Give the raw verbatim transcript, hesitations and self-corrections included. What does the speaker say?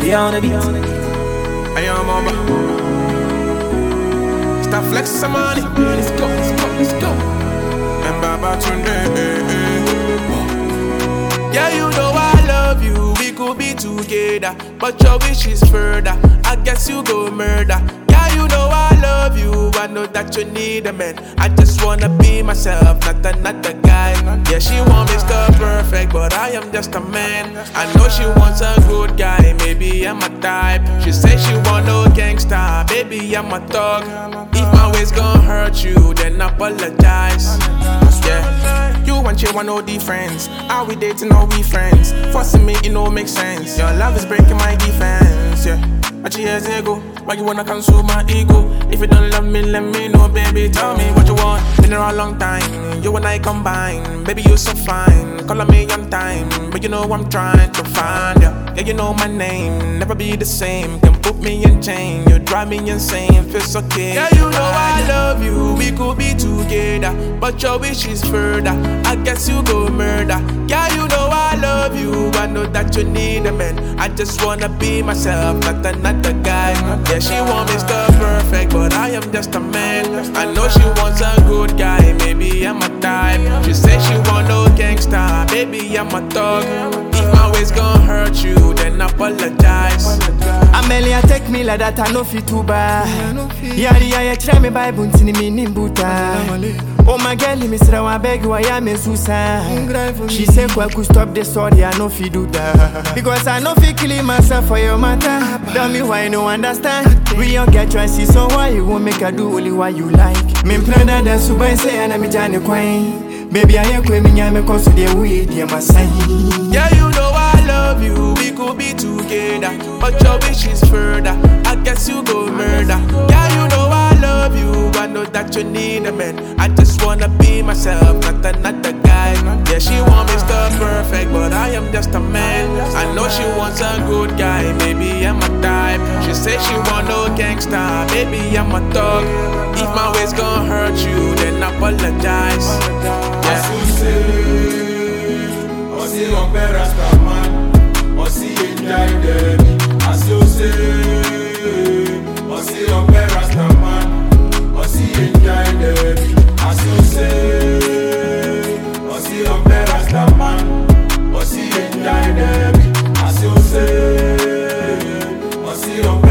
We on the beat. I am mama. Stop flexing some money. Let's go, let's go, let's go. And Baba Tunde. Yeah, you know I love you. We could be together, but your wish is further. I guess you go murder. Yeah, you know I love you. I know that you need a man. I just wanna be myself, not another guy. Yeah, she want Mister Perfect, but I am just a man. I know she wants a good guy, maybe I'm a type. She says she want no gangsta, baby I'm a thug. If my ways gon' hurt you, then apologize. Yeah, you and she want no difference. Are we dating or we friends? Forcing me, it don't make sense. Your love is breaking my defense. Yeah. But years ago, why you wanna consume my ego? If you don't love me, let me know, baby. Tell me what you want. Been there a long time, you and I combine. Baby, you so fine, calling me on time. But you know I'm trying to find you. Yeah, you know my name, never be the same. Can put me in chain, you drive me insane. Feels okay. Yeah, you know I love you. We could be together, but your wish is further. I guess you go murder. Yeah, you know I love you. I know that you need a man. I just wanna be myself, not another guy. Yeah, she want Mister Perfect, but I am just a man. I know she wants a good guy, maybe I'm a type. She says she want no gangsta, baby I'm a thug. If my ways gon' hurt you, then apologize. Amelia take me like that, I know fit too bad. Yari ya try me by buntini me nimbuta. Oh my girl, me say I beg you, I am a Susan. She said, "I could stop the story, I know fi do that. Because I know fi kill myself for your matter. Tell me why you no understand. We all get choices, so why you won't make her do only what you like? Me plan that the super say and I'm Johnny Queen. Baby, I am queen, me I'm a cause of the way they must say. Yeah, you know I love you. We could be together, but your wish is further. I guess you go murder. Yeah, you know I love you. I know that you need a man. I just wanna be myself, not another guy. Yeah, she want Mister Perfect, but I am just a man. I know she wants a good guy, maybe I'm a type. She says she want no gangsta, baby I'm a thug. If my ways gon' hurt you, then apologize. Yeah. Osi on Rasta man, Osi enjoy them. As you say, Osi on Rasta man, Osi enjoy them. As you say, Osi on Rasta man, Osi enjoy them. As you say, Osi on